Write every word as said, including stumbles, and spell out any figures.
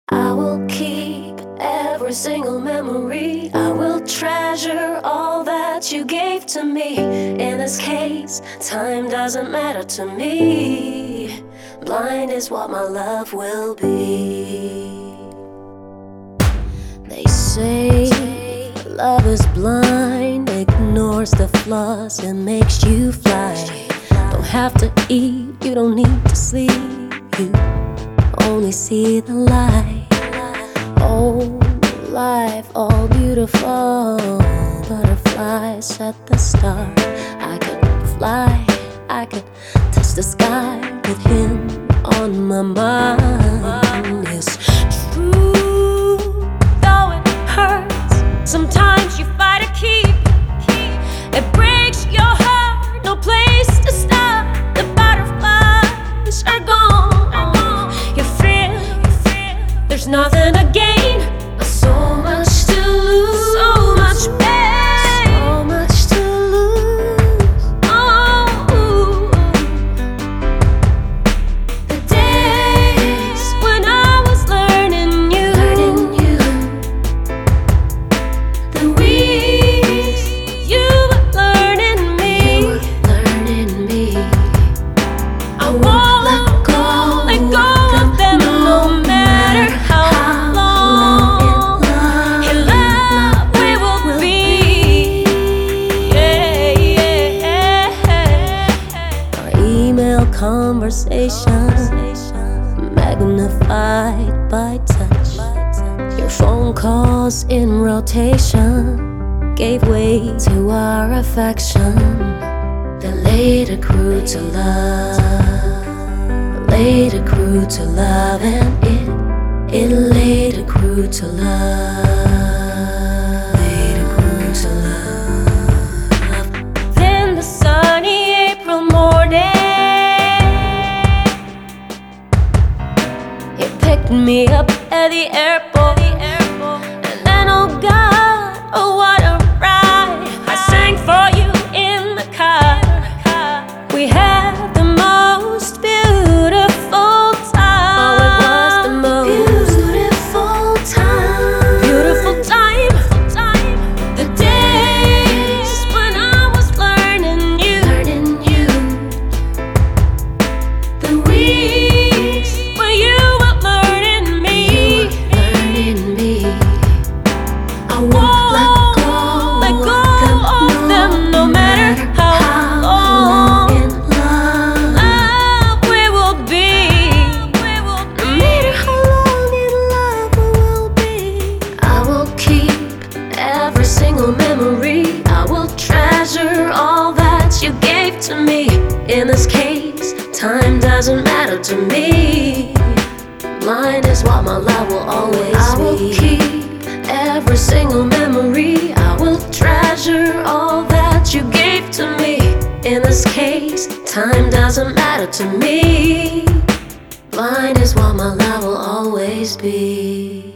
I will keep every single memory. I will treasure all that you gave to me. In this case, time doesn't matter to me. Blind is what my love will be. They say love is blind, ignores the flaws and makes you fly. Don't have to eat, you don't need to sleep, you only see the light. Oh, life all beautiful, butterflies at the start. I could fly, I could touch the sky with him on my mind. It's true, though it hurts. Sometimes you fight to keep, it breaks your heart, no place to stop. The butterflies are gone. You feel, there's nothing to gain, but so much to lose. So much pain, so much to lose. Oh, the days when I was learning you, learning you. The weeks you were learning me, you were learning me. I won't let go, let go of them, no matter how long. In love we will be. Yeah, yeah. Our email conversations magnified by touch. Your phone calls in rotation gave way to our affection. Then later grew to love, later grew to love, and it, it later grew to love, later grew to love. Then the sunny April morning, he picked me up at the airport, and then oh God, oh what a ride! I sang for you in the car. We had the most beautiful time. Oh, it was the most beautiful time. Beautiful time. The days when I was learning you, learning you. The weeks when you were learning me, learning me. I won't let go, let go of them, no matter how long. In love we will be, no matter how long in love we will be. I will keep every single memory. I will treasure all that you gave to me. In this case, time doesn't matter to me. Blind is what my love will always be. I will keep every single memory. I will treasure all that you gave to me. In this case, time doesn't matter to me. Blind is what my love will always be.